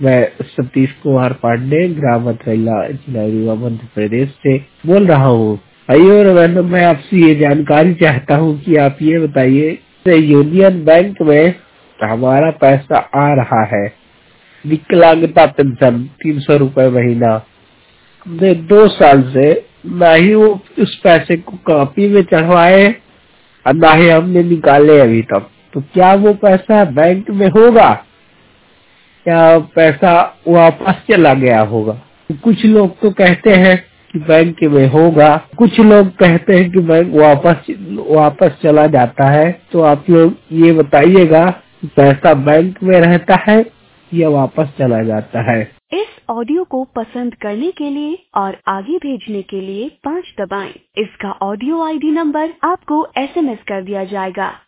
मैं सतीश कुमार पांडे, ग्राम अथरैला, जिला रीवा, मध्य प्रदेश से बोल रहा हूँ। भाइयों और बहनों, मैं आपसे ये जानकारी चाहता हूँ कि आप ये बताइए, यूनियन बैंक में हमारा पैसा आ रहा है, विकलांगता पेंशन 300 रुपए महीना, 2 साल से ना ही वो उस पैसे को कॉपी में चढ़वाए और ना ही हमने निकाले अभी तक। तो क्या वो पैसा बैंक में होगा या पैसा वापस चला गया होगा? कुछ लोग तो कहते हैं कि बैंक में होगा, कुछ लोग कहते हैं कि बैंक वापस चला जाता है। तो आप लोग ये बताइएगा कि पैसा बैंक में रहता है या वापस चला जाता है। इस ऑडियो को पसंद करने के लिए और आगे भेजने के लिए 5 दबाएं। इसका ऑडियो ID नंबर आपको SMS कर दिया जाएगा।